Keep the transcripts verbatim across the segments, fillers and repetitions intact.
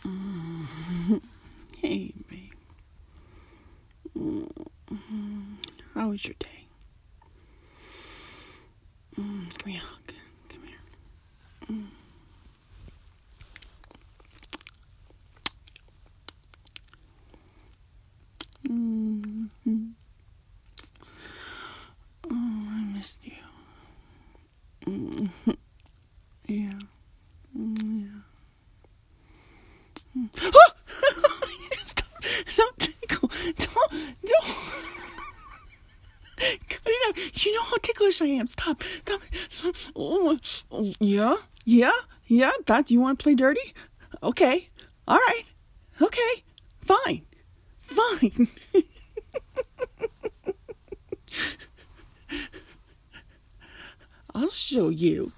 Mm. Hey, babe. Mm. How was your day? Mm. Give me a hug. Come here. Mm. Mm-hmm. Oh, I missed you. Mm. Yeah. Mm, yeah. Mm. Oh! Stop! Don't tickle! Don't! Don't! Cut it out! You know how ticklish I am. Stop! Stop! Stop. Oh, oh, yeah? Yeah? Yeah? That you want to play dirty? Okay. All right. Okay. Fine. Fine. I'll show you.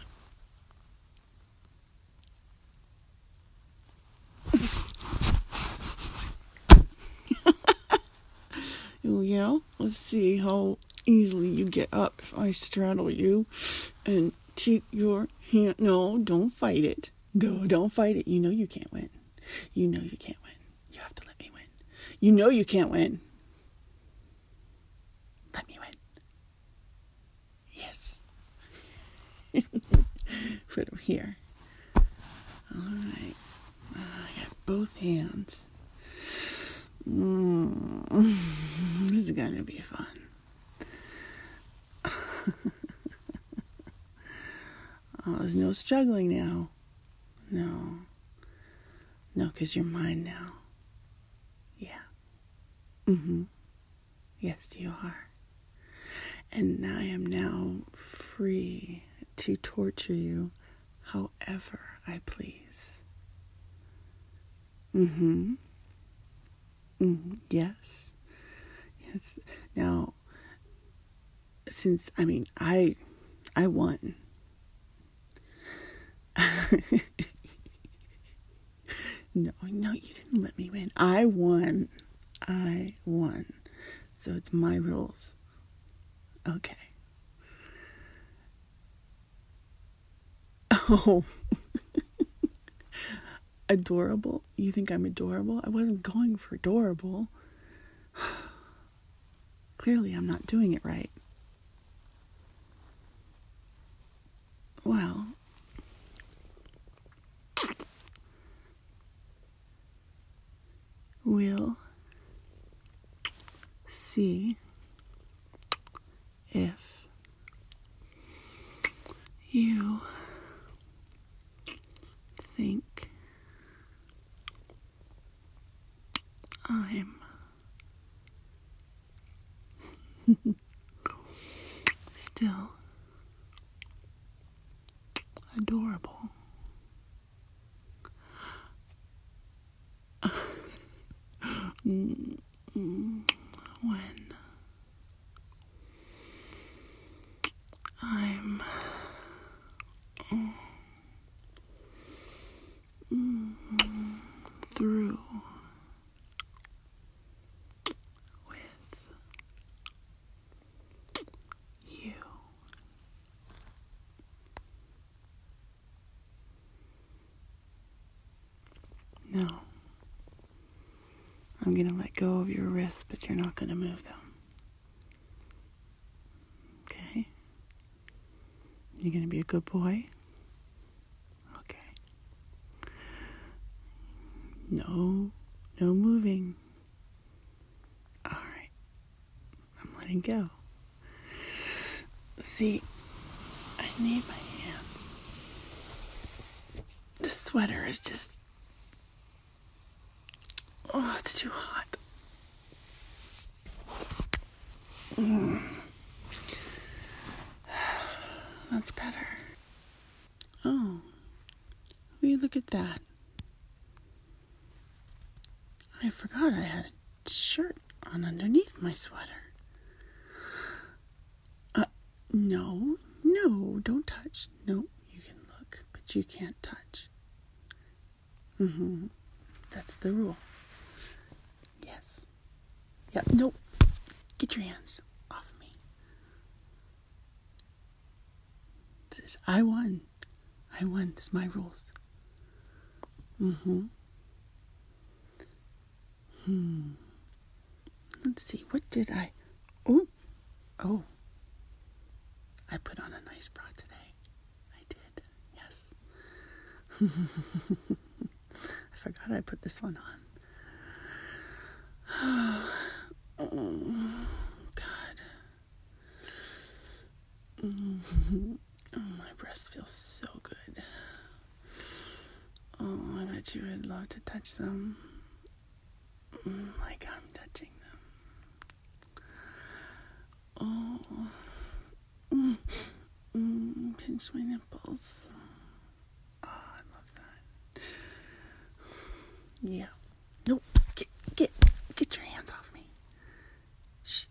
Oh, yeah? Let's see how easily you get up if I straddle you and take your hand. No, don't fight it. No, don't fight it. You know you can't win. You know you can't win. You have to let me win. You know you can't win. Let me win. Yes. Put him here. All right. I got both hands. Mm. This is going to be fun. Oh, there's no struggling now. No. No, because you're mine now. Yeah. Mm-hmm. Yes, you are. And I am now free to torture you however I please. Mm-hmm. Mm-hmm. Yes. Yes. Now, since, I mean, I, I won. No, no, you didn't let me win. I won. I won. So it's my rules. Okay. Oh. Adorable? You think I'm adorable? I wasn't going for adorable. Clearly, I'm not doing it right. Well, we'll see if you think I'm still adorable. When I'm through with you. No. I'm going to let go of your wrists, but you're not going to move them. Okay? You're going to be a good boy? Okay. No, no moving. All right. I'm letting go. See, I need my hands. The sweater is just... Oh, it's too hot. Mm. That's better. Oh, will you look at that? I forgot I had a shirt on underneath my sweater. Uh, no, no, don't touch. No, you can look, but you can't touch. Mm-hmm. That's the rule. Yes. Yep, nope. Get your hands off of me. This is, I won. I won. This is my rules. Mm-hmm. Hmm. Let's see, what did I... Oh, oh. I put on a nice bra today. I did, yes. I forgot I put this one on. Oh, God. Mm-hmm. Oh, my breasts feel so good. Oh, I bet you would love to touch them. Like I'm touching them. Oh. Mm. Mm. Pinch my nipples. Oh, I love that. Yeah. Nope. Get, get, get your hands off me. Shh.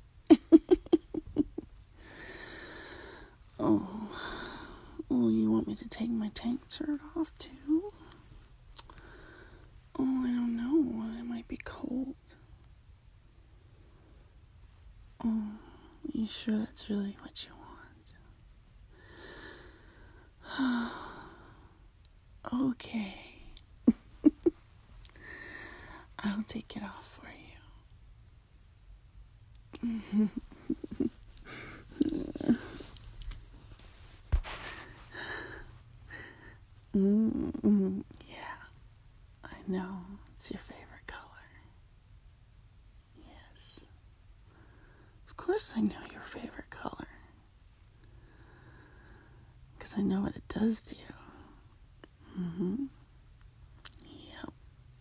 Oh. Oh, you want me to take my tank shirt off too? Oh, I don't know. It might be cold. Oh, you sure that's really what you want? Okay. I'll take it off for you. Mm-hmm. Yeah, I know. It's your favorite color. Yes. Of course I know your favorite color. Because I know what it does to you. Mm-hmm. Yep.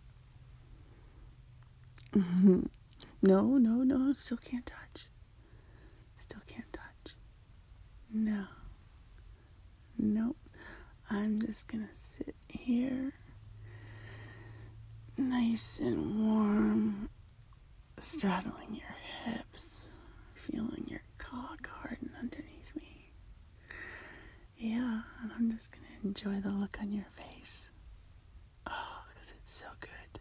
Mm-hmm. No, no, no. Still can't touch. Still can't touch. No. Nope. I'm just gonna sit here, nice and warm, straddling your hips, feeling your cock harden underneath me. Yeah, and I'm just gonna enjoy the look on your face. Oh, because it's so good.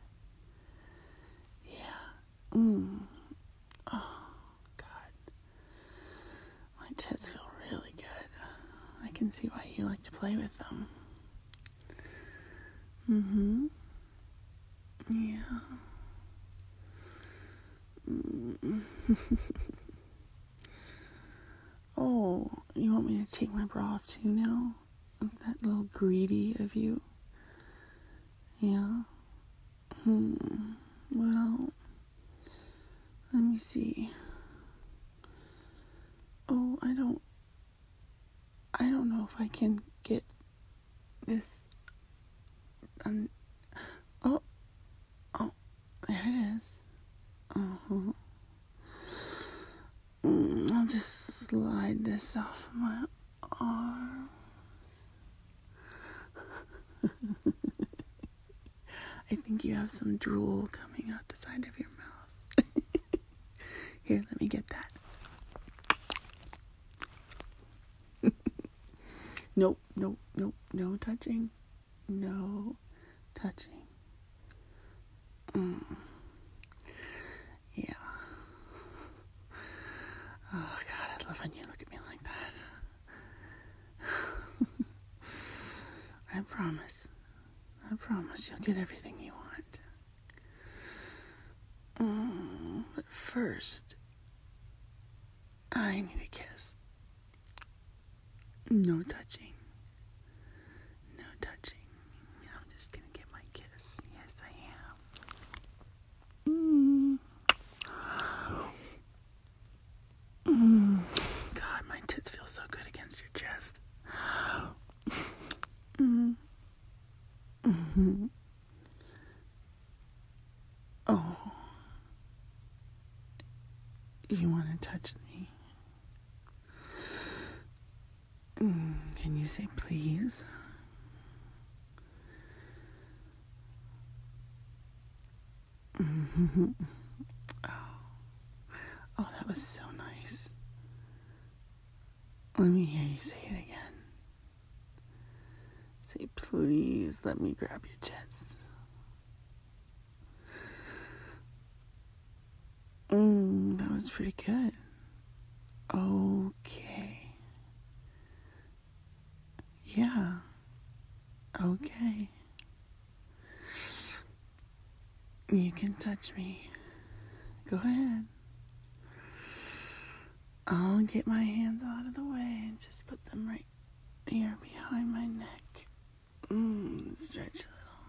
Yeah. Mmm. Oh, God. My tits feel really good. I can see why you like to play with them. Mm-hmm. Yeah. Mm. Oh, you want me to take my bra off too now? That little greedy of you. Yeah. Hmm. Well, let me see. Oh, I don't... I don't know if I can get this... Un- oh. Oh. There it is. Uh-huh. Mm, I'll just slide this off my arms. I think you have some drool coming out the side of your mouth. Here, let me get that. Nope, nope, nope, no touching. No touching. Mm. Yeah. Oh, God, I love when you look at me like that. I promise. I promise you'll get everything you want. Mm, but first, I need a kiss. No touching. No touching. I'm just gonna get my kiss. Yes, I am. Mm. Mm. God, my tits feel so good against your chest. Mm. Mm-hmm. Oh. You want to touch me? Mm. Can you say please? Mm-hmm. Oh. Oh, that was so nice. Let me hear you say it again. Say, please let me grab your tits. Mm, that was pretty good. Okay. Yeah. Okay. You can touch me. Go ahead. I'll get my hands out of the way and just put them right here behind my neck. Mm, stretch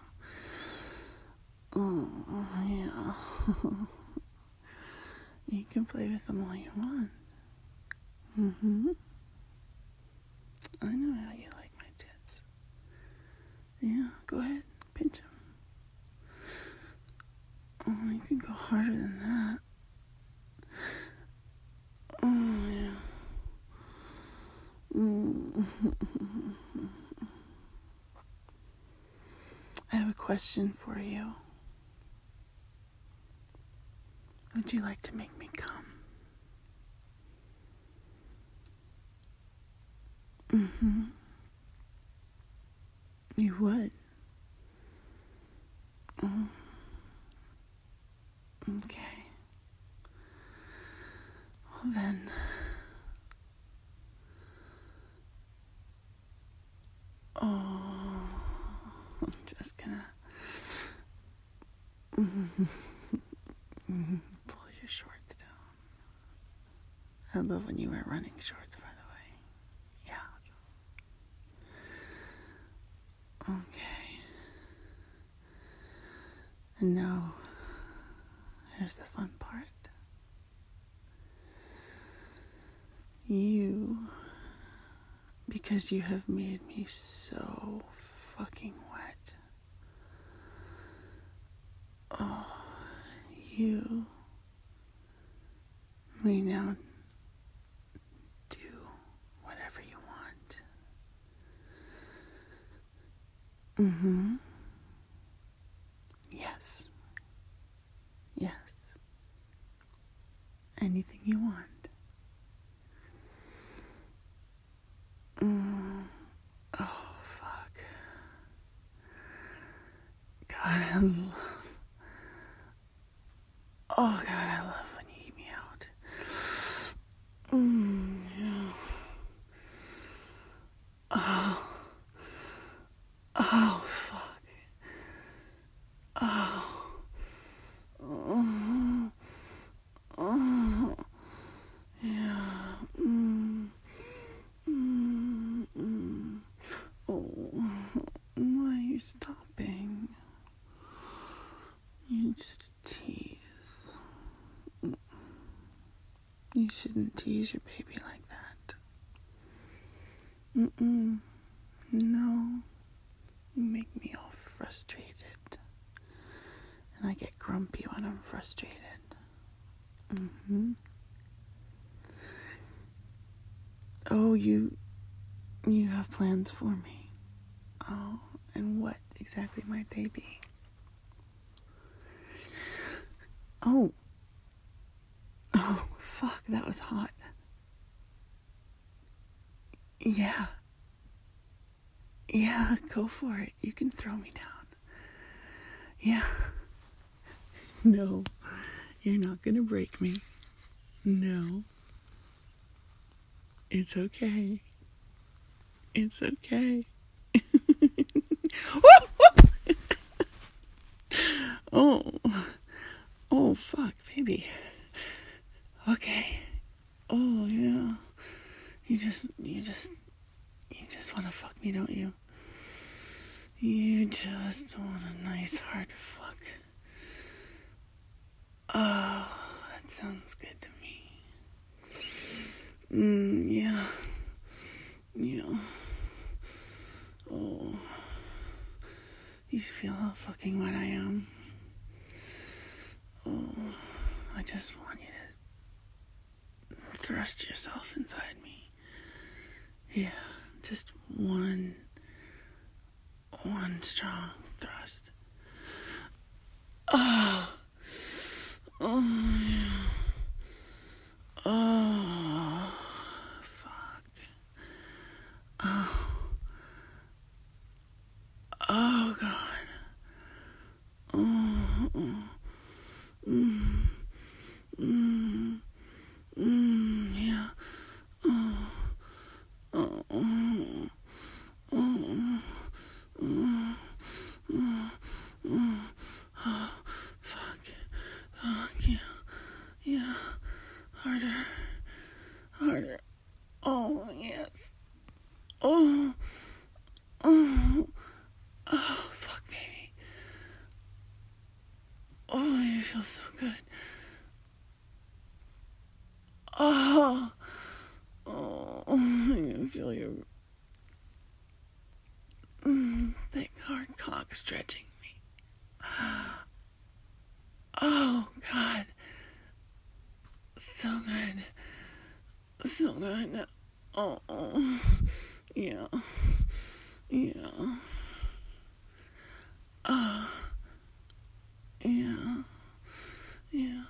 a little. Oh, yeah. You can play with them all you want. Mm-hmm. I know how you like my tits. Yeah, go ahead. Pinch them. Oh, you can go harder than that. Oh, yeah. Mm. I have a question for you. Would you like to make me come? Mm-hmm. You would? Oh. Okay. Well then... Oh... I'm just gonna... pull your shorts down. I love when you wear running shorts, by the way. Yeah. Okay. And now, here's the fun part. You, because you have made me so fucking wet. Oh, you may now do whatever you want. Mm-hmm. Yes. Yes. Anything you want. Mm. Oh, fuck. God, I love... Oh, God, I love when you eat me out. Mm, yeah. Oh. Oh, fuck. Oh. Oh. Oh. Yeah. Mm. Mm. Mm. Oh. Why are you stopping? You just tease. You shouldn't tease your baby like that. Mm-mm. No. You make me all frustrated. And I get grumpy when I'm frustrated. Mm-hmm. Oh, you... You have plans for me. Oh, and what exactly might they be? Oh. Oh, fuck, that was hot. Yeah. Yeah, go for it. You can throw me down. Yeah. No, you're not gonna break me. No. It's okay. It's okay. Oh. Oh, fuck, baby. Okay. Oh, yeah. You just, you just, you just want to fuck me, don't you? You just want a nice hard fuck. Oh, that sounds good to me. Mm, yeah. Yeah. Oh. You feel how fucking wet I am? Oh, I just want you to thrust yourself inside me. Yeah, just one, one strong thrust. Oh, oh, yeah. Oh, fuck. Oh, oh, God. Oh, oh. Mm, mm, mm, yeah. Oh, oh, oh, oh, oh, oh, oh, oh. feels so good. Oh, oh, I can feel your mm, thick, hard cock stretching me. Oh, God. So good. So good. Oh, oh. Yeah. Yeah. Oh. Yeah. Yeah.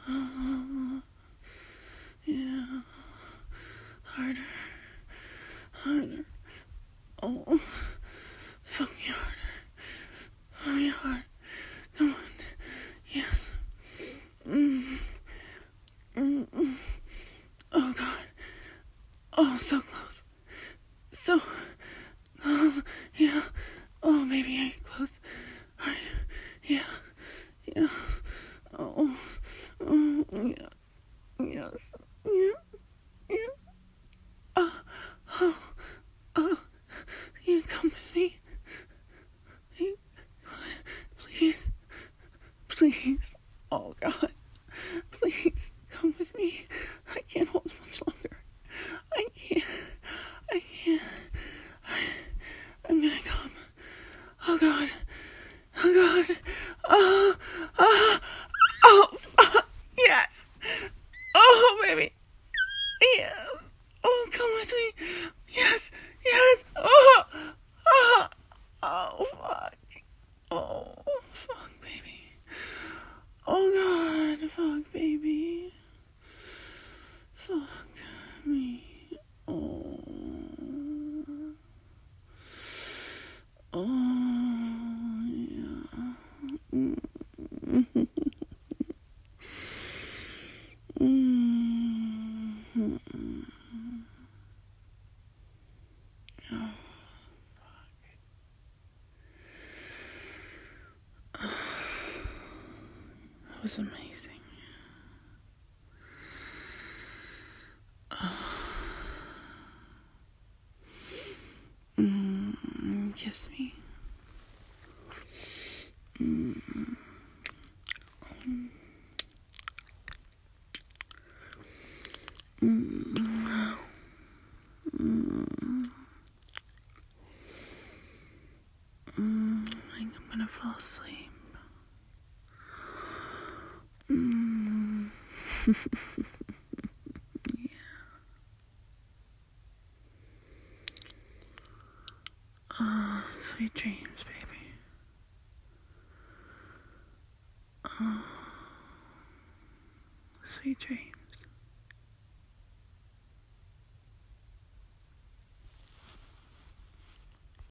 Yeah. Harder. Harder. Oh. Fuck me harder. Fuck me hard. Come on. Yes. Mm. Mm. Oh, God. Oh, so close. So. Oh, yeah. Oh, maybe are you close? Are you? Yeah. Yeah. Oh. Oh, yes. Yes. Yeah. Yeah. Oh. Oh. Oh. You come with me? You, please. Please. Oh, God. Please. Come with me. I can't hold much longer. I can't. I can't. I, I'm gonna come. Oh, God. Oh, God. Oh. Oh. Oh, fuck. Yes. Oh, baby. Yes. Oh, come with me. Yes. Yes. Oh. Oh. Oh, fuck. Oh, fuck, baby. Oh, God. Fuck, baby. Fuck me. Oh. Oh, yeah. Mm. Mm-hmm. Oh, fuck. That was amazing. Mm, kiss me. Mm. Mm. Mm. Mm. I think I'm gonna fall asleep. Mm. Yeah. Oh, sweet dreams, baby. Oh, sweet dreams.